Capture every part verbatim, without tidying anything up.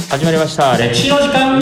始まりました歴史の時間。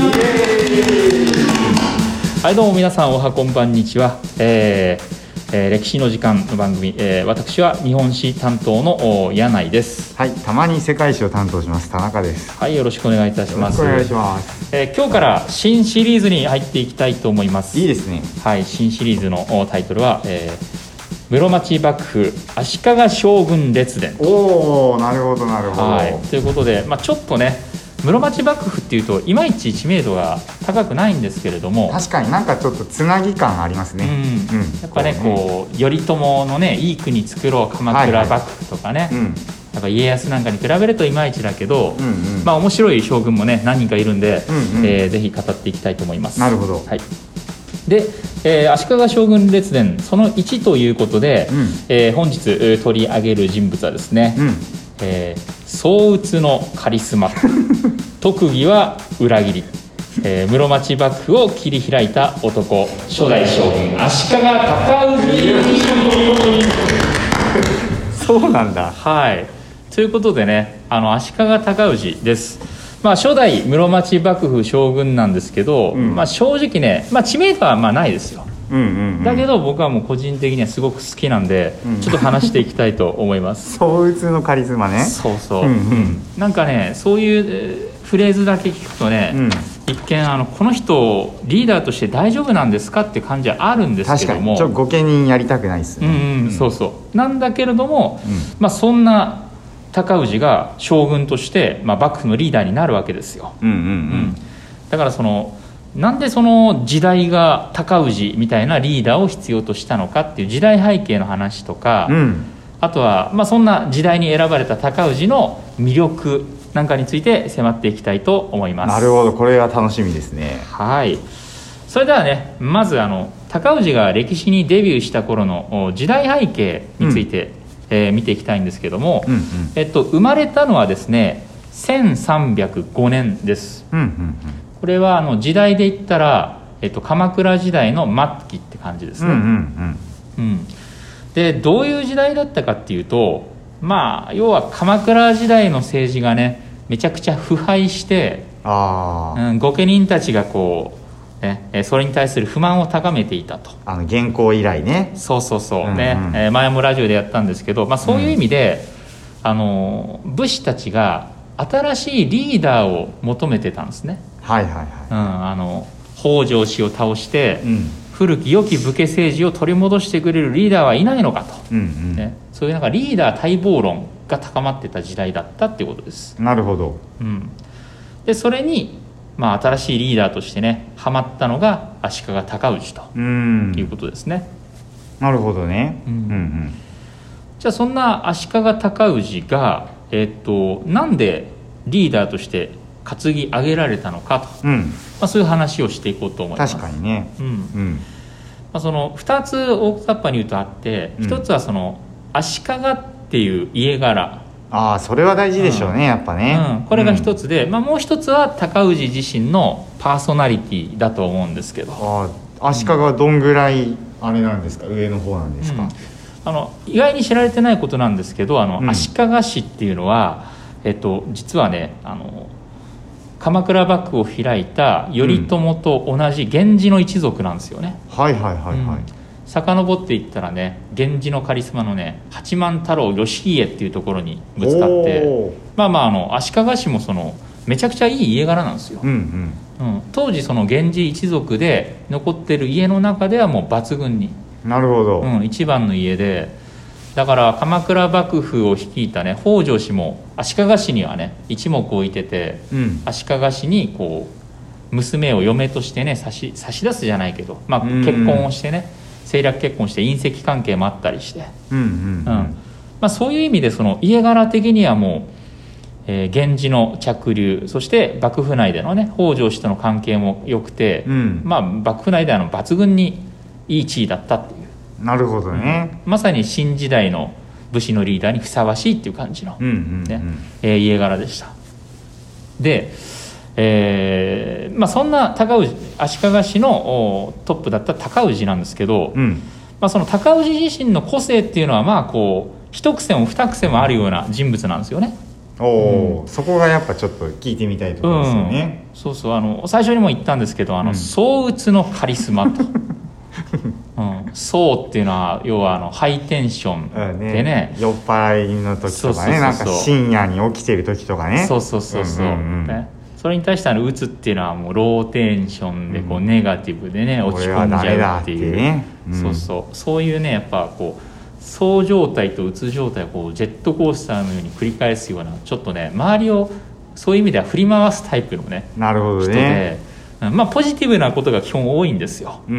はいどうも皆さんおはこんばんにちは、えーえー、歴史の時間の番組、えー、私は日本史担当の柳井です。 はい、たまに世界史を担当します田中です。 はいよろしくお願いいたします。 よろしくお願いします。 えー、今日から新シリーズに入っていきたいと思います。 いいですね。 はい新シリーズのタイトルは、えー室町幕府足利将軍列伝。 おおなるほどなるほど、 はい、ということで、まあ、ちょっとね室町幕府っていうといまいち知名度が高くないんですけれども、 確かになんかちょっとつなぎ感ありますね、 うんうん、やっぱねこう頼朝のねいい国作ろう鎌倉幕府とかね、はいはい、うん、やっぱ家康なんかに比べるといまいちだけど、うんうん、まあ面白い将軍もね何人かいるんで、うんうん、えー、ぜひ語っていきたいと思います。 なるほど、 はい、で、えー、足利将軍列伝そのいちということで、うん、えー、本日取り上げる人物はですね、うん、えー、相打つのカリスマ特技は裏切り、えー、室町幕府を切り開いた男初代将軍足利尊氏そうなんだ。 はいということでねあの足利尊氏です。まあ、初代室町幕府将軍なんですけど、うん、まあ、正直ね、まあ、知名度はまあないですよ、うんうんうん、だけど僕はもう個人的にはすごく好きなんで、うん、ちょっと話していきたいと思います相打つのカリスマね。 そうそう、うんうん、なんかねそういうフレーズだけ聞くとね、うん、一見あのこの人リーダーとして大丈夫なんですかって感じはあるんですけども、 確かにちょっと御家人やりたくないですね、 うんうん、そうそうなんだけれども、うん、まあ、そんな尊氏が将軍として、まあ、幕府のリーダーになるわけですよ、うんうんうんうん、だからそのなんでその時代が尊氏みたいなリーダーを必要としたのかっていう時代背景の話とか、うん、あとは、まあ、そんな時代に選ばれた尊氏の魅力なんかについて迫っていきたいと思います。 なるほどこれは楽しみですね。 はいそれではねまずあの尊氏が歴史にデビューした頃の時代背景について、うんえー、見ていきたいんですけども、うんうんえっと、生まれたのはですねせんさんびゃくごねんです、うんうんうん、これはあの時代で言ったら、えっと、鎌倉時代の末期って感じですね、うんうんうんうん、でどういう時代だったかっていうとまあ要は鎌倉時代の政治がねめちゃくちゃ腐敗してあ、うん、御家人たちがこうね、それに対する不満を高めていたと。 あの原稿以来ね。 そうそうそう、うんうん、ね、えー、前もラジオでやったんですけど、まあ、そういう意味で、うん、あの武士たちが新しいリーダーを求めてたんですね。はいはいはい、うん、あの北条氏を倒して、うん、古き良き武家政治を取り戻してくれるリーダーはいないのかと、うんうんね、そういうなんかリーダー待望論が高まってた時代だったっていうことです。 なるほど、 うん、でそれにまあ、新しいリーダーとしてねハマったのが足利尊氏ということですね。 なるほどね、うんうんうん、 じゃあそんな足利尊氏が、えー、っとなんでリーダーとして担ぎ上げられたのかと、うんまあ、そういう話をしていこうと思います。 確かにね、うんうんまあ、そのふたつ大雑把に言うとあって、うん、ひとつはその足利っていう家柄、 ああそれは大事でしょうね、うん、やっぱね、 うん、これが一つで、うんまあ、もう一つは尊氏自身のパーソナリティだと思うんですけど、 ああ足利はどんぐらいあれなんですか、うん、上の方なんですか、うん、 あの意外に知られてないことなんですけどあの、うん、足利氏っていうのは、えっと、実はねあの鎌倉幕府を開いた頼朝と同じ源氏の一族なんですよね、 うん、はいはいはいはい、うん遡っていったらね源氏のカリスマのね八幡太郎義家っていうところにぶつかってまあまああの足利氏もそのめちゃくちゃいい家柄なんですよ、うんうんうん、当時その源氏一族で残ってる家の中ではもう抜群になるほど、 うん、一番の家でだから鎌倉幕府を率いたね北条氏も足利氏にはね一目置いてて、うん、足利氏にこう娘を嫁としてね差し、差し出すじゃないけど、まあ、結婚をしてね政略結婚して姻戚関係もあったりして、うんうんうんうんまあ、そういう意味でその家柄的にはもう、えー、源氏の嫡流そして幕府内でのね北条氏との関係も良くて、うんまあ、幕府内ではの抜群にいい地位だったっていう。 なるほどね、 うん、まさに新時代の武士のリーダーにふさわしいっていう感じの、うんうんうんねえー、家柄でした。でえーまあ、そんな尊氏足利氏のトップだった尊氏なんですけど、うんまあ、その尊氏自身の個性っていうのはまあこう一癖も二癖もあるような人物なんですよね。 おお、うん、そこがやっぱちょっと聞いてみたいところですよね、 うん、そうそう、あの最初にも言ったんですけど、あの、うん、相打つのカリスマとうん、そうっていうのは要はあのハイテンションでね、ね、 酔っ払いの時とかね、なんか深夜に起きてる時とかね、 そうそうそうそう、うんうんうん、ね、それに対してあの打つっていうのはもうローテンションでこうネガティブでね、うん、落ち込んじゃうっていう、ね、うん、そうそうそういうね、やっぱこうそう状態とうつ状態をこうジェットコースターのように繰り返すような、ちょっとね周りをそういう意味では振り回すタイプのね、 なるほどね、 人で、まあポジティブなことが基本多いんですよ、うんうん、うん、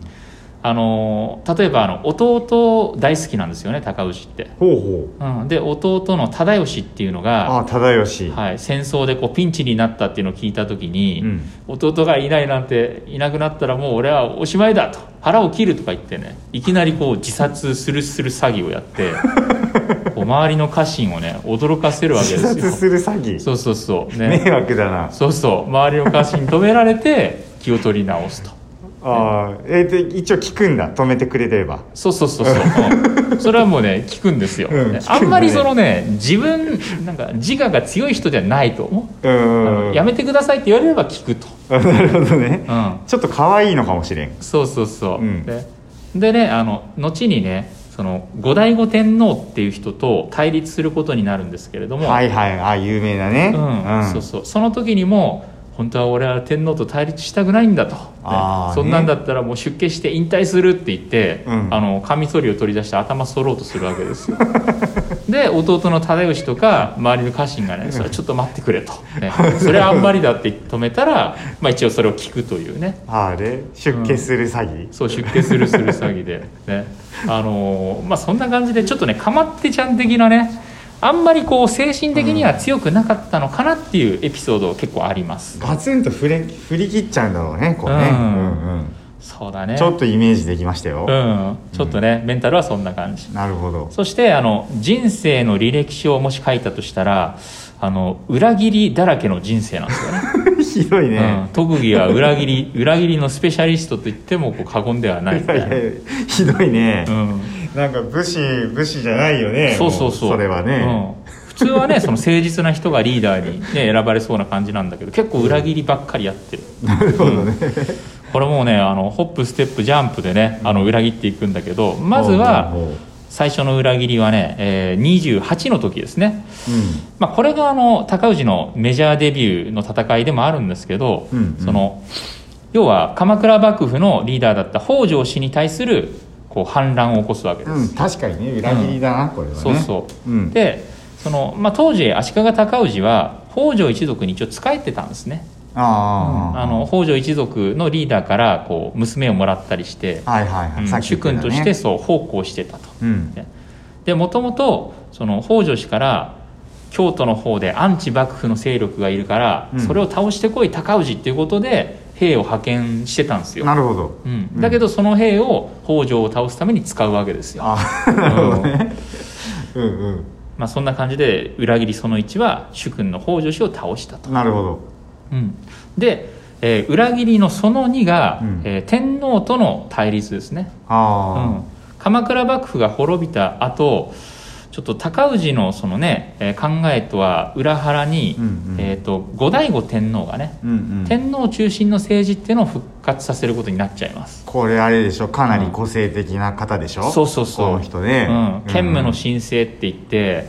あの例えばあの弟大好きなんですよね、高氏って。 ほうほう、うん、で弟の忠義っていうのが、 あ忠義、 はい、戦争でこうピンチになったっていうのを聞いた時に、うん、弟がいないなんて、いなくなったらもう俺はおしまいだと、腹を切るとか言ってね、いきなりこう自殺するする詐欺をやってこう周りの家臣をね驚かせるわけですよ。 自殺する詐欺、 そうそうそう、 ね、迷惑だな。 そうそう、周りの家臣止められて気を取り直すと。 あ、えー、で一応聞くんだ、止めてくれれば。 そうそうそうそう、うん、それはもうね聞くんですよ、うんね、あんまりそのね自分なんか自我が強い人じゃないと思う、うん、やめてくださいって言われれば聞くと。 なるほどね、うん、ちょっと可愛いのかもしれん。 そうそうそう、うん、で, でね、あの後にねその後醍醐天皇っていう人と対立することになるんですけれども、 はいはい、あ有名なね、 うんうん、そうそう、その時にも本当は俺は天皇と対立したくないんだと、ね、そんなんだったらもう出家して引退するって言って、うん、あのカミソリを取り出して頭剃ろうとするわけですよで弟の忠義とか周りの家臣がね、それはちょっと待ってくれと、ね、それはあんまりだって止めたら、まあ、一応それを聞くというね、 あれ出家する詐欺、 うん、そう出家するする詐欺で、ね、あのー、まあそんな感じでちょっとねかまってちゃん的なね、あんまりこう精神的には強くなかったのかなっていうエピソード結構あります。 ガツンと振れ振り切っちゃうんだろうね、こうね、うんうんうん、 そうだね、 ちょっとイメージできましたよ、 うん、ちょっとね、うん、メンタルはそんな感じ。 なるほど。 そしてあの人生の履歴書をもし書いたとしたら、あの裏切りだらけの人生なんですよねひどいね、うん、 特技は裏切り裏切りのスペシャリストと言ってもこう過言ではないみたいな。 いやいやひどいね、うん、なんか武士武士じゃないよね。 そうそうそう、 それはね、 うん、普通はねその誠実な人がリーダーに、ね、選ばれそうな感じなんだけど、結構裏切りばっかりやってる、 うん、なるほどね、うん、 これもうねあのホップステップジャンプでねあの裏切っていくんだけど、まずは最初の裏切りはね、えー、にじゅうはちの時ですね、うん、まあ、これがあの高氏のメジャーデビューの戦いでもあるんですけど、うんうん、その要は鎌倉幕府のリーダーだった北条氏に対するこう反乱を起こすわけです、うん、 確かにね裏切りだな、うん、これはね。 そうそう、うん、でその、まあ、当時足利尊氏は北条一族に一応仕えてたんですね。あ、うん、あの北条一族のリーダーからこう娘をもらったりして、はいはいはい、うん、主君としてそう奉公してたと、うん、でもともとその北条氏から京都の方でアンチ幕府の勢力がいるから、うん、それを倒してこい高氏っていうことで兵を派遣してたんですよ。 なるほど、 うん、だけどその兵を北条を倒すために使うわけですよ。あ、なるほどね、うんうん、まあ、そんな感じで裏切りそのいちは主君の北条氏を倒したと。 なるほど、 うん、で、えー、裏切りのそのにが、うん、えー、天皇との対立ですね。あ、うん、鎌倉幕府が滅びた後、ちょっと高氏のそのね、えー、考えとは裏腹に、うんうん、えー、と後醍醐天皇がね、うんうん、天皇中心の政治っていうのを復活させることになっちゃいます。 これあれでしょ、かなり個性的な方でしょ、うん、 そうそうそう、 この人ね、 うん、兼務の申請って言って、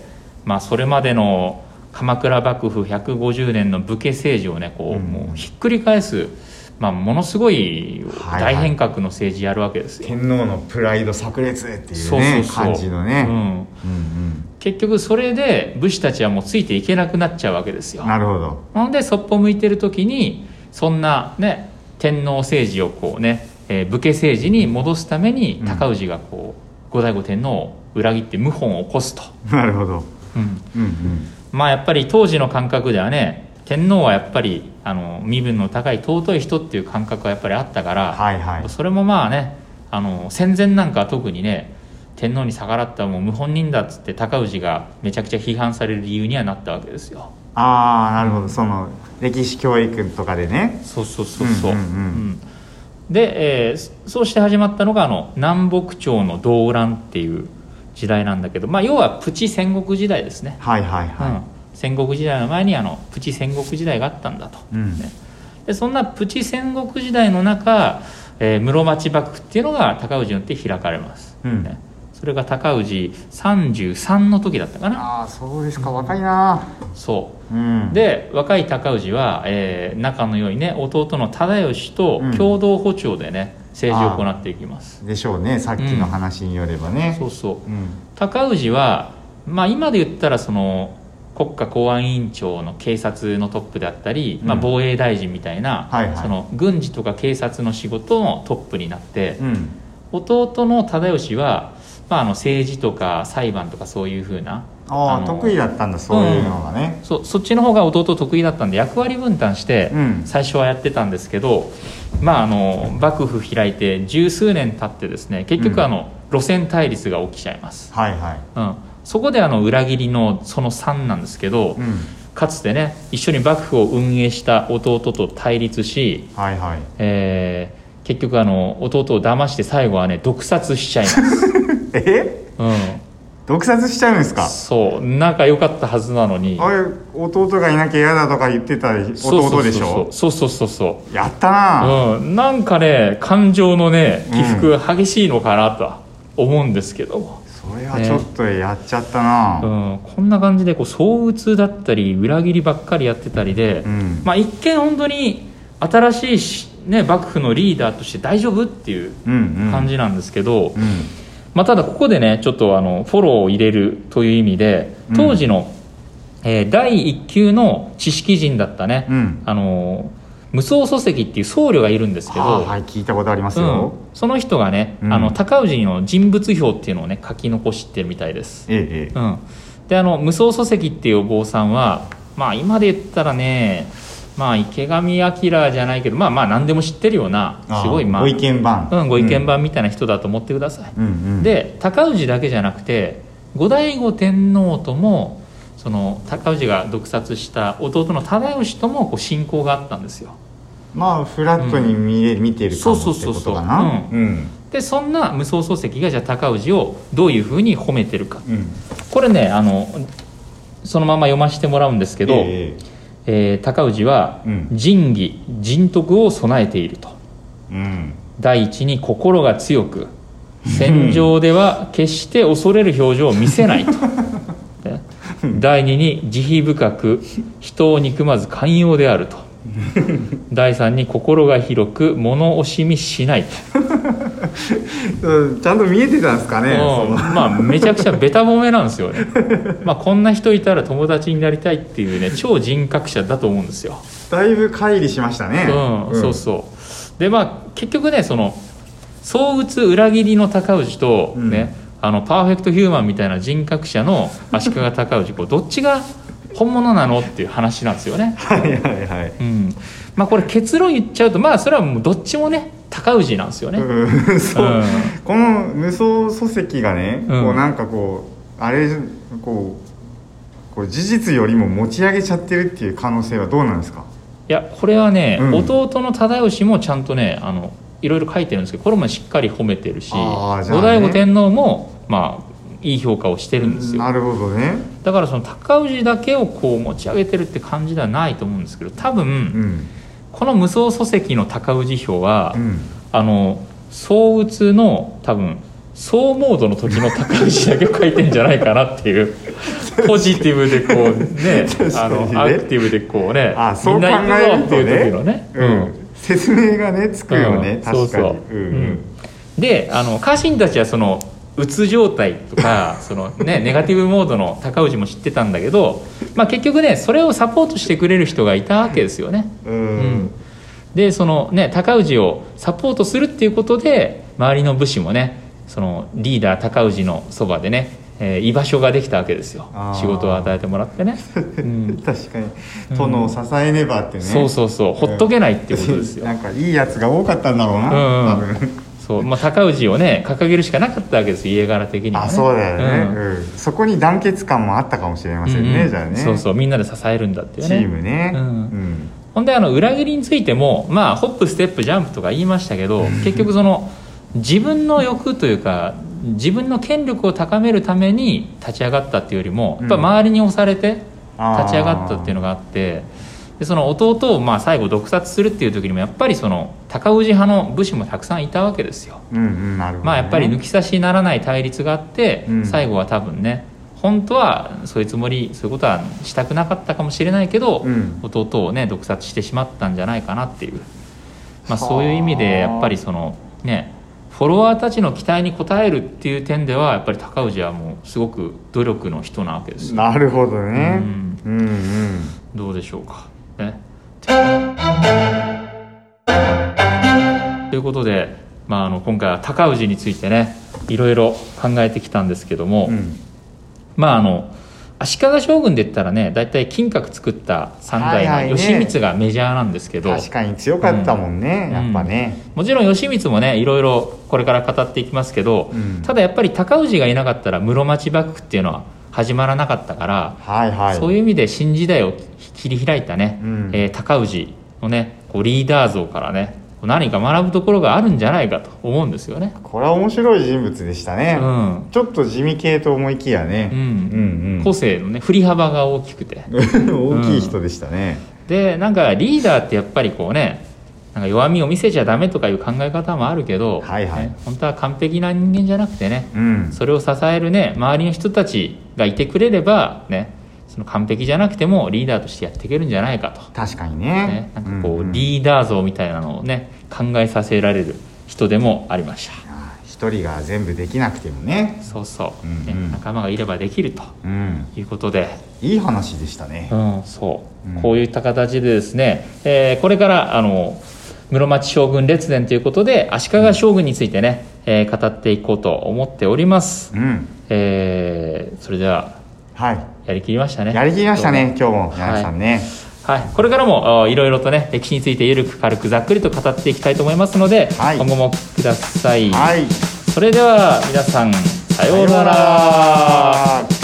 まあ、それまでの鎌倉幕府ひゃくごじゅうねんの武家政治をねこう、うん、もうひっくり返す、まあ、ものすごい大変革の政治やるわけですよ、はいはい、 天皇のプライド炸裂っていうね、そうそうそう感じのね、うんうんうん、 結局それで武士たちはもうついていけなくなっちゃうわけですよ。 なるほど。 なのでそっぽ向いてる時にそんなね天皇政治をこうね、えー、武家政治に戻すために高氏がこう、うん、後醍醐天皇を裏切って謀反を起こすと。 なるほど、 うんうんうん、まあやっぱり当時の感覚ではね、天皇はやっぱりあの身分の高い尊い人っていう感覚はやっぱりあったから、はいはい、それもまあね、あの戦前なんかは特にね、天皇に逆らったらもう謀反人だっつって高氏がめちゃくちゃ批判される理由にはなったわけですよ。 ああ、なるほど、その歴史教育とかでね。 そうそうそうそう、うんうんうんうん、で、えー、そうして始まったのがあの南北朝の動乱っていう時代なんだけど、まあ、要はプチ戦国時代ですね。 はいはいはい、うん、 戦国時代の前にあのプチ戦国時代があったんだと、 うんね、でそんなプチ戦国時代の中、えー、室町幕府っていうのが高氏によって開かれます、 うんね、それが高氏さんじゅうさんの時だったかな。 ああそうですか、若いな。 そう、 うん、 で若い高氏は、えー、仲の良いね弟の忠義と共同歩調でね、うん、政治を行っていきます。 でしょうね、さっきの話によればね、 うん、そうそう、 うん、 高氏は、まあ、今で言ったらその国家公安委員長の警察のトップであったり、うん、まあ、防衛大臣みたいな、はいはい、その軍事とか警察の仕事のトップになって、うん、弟の忠義は、まあ、あの政治とか裁判とかそういうふうなああ得意だったんだ、そういうのがね、 うん、そ, そっちの方が弟得意だったんで役割分担して最初はやってたんですけど、うん、まあ、あの幕府開いて十数年経ってですね結局あの、うん、路線対立が起きちゃいます、 はいはい、 うん、そこであの裏切りのそのさんなんですけど、うん、かつてね一緒に幕府を運営した弟と対立し、 はいはい、 えー、結局あの弟を騙して最後はね毒殺しちゃいますえ、うん、毒殺しちゃうんですか。 そう、仲良かったはずなのに、 あれ弟がいなきゃ嫌だとか言ってた弟でしょ。 そうそうそうそう、 やったな、 うん、なんかね感情のね起伏激しいのかなとは思うんですけども、 うん、それはちょっとやっちゃったな、 ね、うん、こんな感じでこう相打つだったり裏切りばっかりやってたりで、うん、まあ、一見本当に新しいし、ね、幕府のリーダーとして大丈夫っていう感じなんですけど、うんうん、まあ、ただここでねちょっとあのフォローを入れるという意味で当時の、うん、えー、だいいっ級の知識人だったね、うん、あの無双礎石っていう僧侶がいるんですけど、 はあ、はい、聞いたことありますよ、 うん、その人がね、うん、あの高氏の人物表っていうのをね書き残してるみたいです、ええ、うん、であの無双礎石っていうお坊さんは、まあ、今で言ったらね、まあ、池上彰じゃないけど、まあまあ何でも知ってるようなすごい、まあ、 ご意見番、 うん、ご意見番みたいな人だと思ってください、うんうん、で高氏だけじゃなくて後醍醐天皇ともその高氏が毒殺した弟の忠義ともこう親交があったんですよ。 まあフラットに見れ、うん、見てるかもってことかな。 でそんな無双礎石がじゃあ高氏をどういうふうに褒めてるか、うん、これねあのそのまま読ませてもらうんですけど、えーえー、高氏は、うん、仁義仁徳を備えていると、うん、第一に心が強く戦場では決して恐れる表情を見せないと第二に慈悲深く人を憎まず寛容であると第三に心が広く物惜しみしないとちゃんと見えてたんですかね、 うん、まあめちゃくちゃベタ褒めなんですよねまあこんな人いたら友達になりたいっていうね超人格者だと思うんですよ。 だいぶ乖離しましたね、 うんうん、そうそうでまあ結局ねその相打つ裏切りの高氏とね、うん、あのパーフェクトヒューマンみたいな人格者の足利高氏こうどっちが本物なのっていう話なんですよねはいはいはい、 うん、まあこれ結論言っちゃうとまあそれはもうどっちもね高氏なんですよね、 うんそう、うん、この無双礎石がね、うん、こうなんかこうあれこうこう事実よりも持ち上げちゃってるっていう可能性はどうなんですか。 いやこれはね、うん、弟の忠義もちゃんとねあのいろいろ書いてるんですけどこれもしっかり褒めてるし、ね、後醍醐天皇もまあいい評価をしてるんですよ。 なるほどね。 だからその高氏だけをこう持ち上げてるって感じではないと思うんですけど多分、うん、この無双礎石の高氏表は、うん、あの相打つの多分総モードの時の高氏だけを書いてんじゃないかなっていうポジティブでこうねあのアクティブでこうねあそう考えるとねみんな行くぞっていう時のね、 うんうん、説明がねつくよね、うん、確かにそうそう、うんうん、 であの家臣たちはそのうつ状態とかその、ね、ネガティブモードの高氏も知ってたんだけど、まあ、結局ねそれをサポートしてくれる人がいたわけですよね、うんうん、でそのね高氏をサポートするっていうことで周りの武士もねそのリーダー高氏のそばでね、えー、居場所ができたわけですよ。仕事を与えてもらってね、 うん、確かに殿を支えねばってね、 うん、そうそうそうほっとけないっていうことですよ、 うん、なんかいいやつが多かったんだろうな、うんうん、多分そう、まあ、高氏をね掲げるしかなかったわけです家柄的には、ね、 あそうだよね、うんうん、そこに団結感もあったかもしれませんね、うんうん、じゃあねそうそうみんなで支えるんだっていうねチームね、うんうん、 ほんであの裏切りについてもまあホップステップジャンプとか言いましたけど結局その自分の欲というか自分の権力を高めるために立ち上がったっていうよりもやっぱ周りに押されて立ち上がったっていうのがあって、でその弟をまあ最後毒殺するっていう時にもやっぱりその高氏派の武士もたくさんいたわけですよ、 うんうん、なるほどね。 まあ、やっぱり抜き差しならない対立があって、うん、最後は多分ね本当はそういうつもりそういうことはしたくなかったかもしれないけど、うん、弟をね毒殺してしまったんじゃないかなっていう、まあ、そういう意味でやっぱりそのねフォロワーたちの期待に応えるっていう点ではやっぱり高氏はもうすごく努力の人なわけですよ。 なるほどね、うんうんうん、どうでしょうかね。ということで、まあ、あの今回は高氏についてねいろいろ考えてきたんですけども、うん、まああの足利将軍で言ったらねだいたい金閣作った三代の義満がメジャーなんですけど、 はいはいね、確かに強かったもんね、うん、やっぱね、 うん、もちろん義満もねいろいろこれから語っていきますけど、うん、ただやっぱり高氏がいなかったら室町幕府っていうのは始まらなかったから、はいはい、そういう意味で新時代を切り開いたね、うんえー、高氏のねこうリーダー像からね何か学ぶところがあるんじゃないかと思うんですよね。 これは面白い人物でしたね、うん、ちょっと地味系と思いきやね、うんうんうん、個性のね振り幅が大きくて大きい人でしたね、 うん、でなんかリーダーってやっぱりこうねなんか弱みを見せちゃダメとかいう考え方もあるけど、はいはいね、本当は完璧な人間じゃなくてね、うん、それを支えるね周りの人たちがいてくれればねその完璧じゃなくてもリーダーとしてやっていけるんじゃないかと。 確かに ね, ねなんかこう、うんうん、リーダー像みたいなのをね考えさせられる人でもありました。 一人が全部できなくてもねそうそう、うんうんね、仲間がいればできるということで、 うん、いい話でしたね、 うん、そう、うん、こういった形でですね、えー、これからあの室町将軍列伝ということで足利将軍についてね、えー、語っていこうと思っております、うんえー、それでははい、やりきりましたね。 やりきりましたね、今日も皆さんね。 はい、はい、これからもいろいろとね歴史についてゆるく軽くざっくりと語っていきたいと思いますので、はい、今後もお聞きください。はい、それでは皆さんさようなら。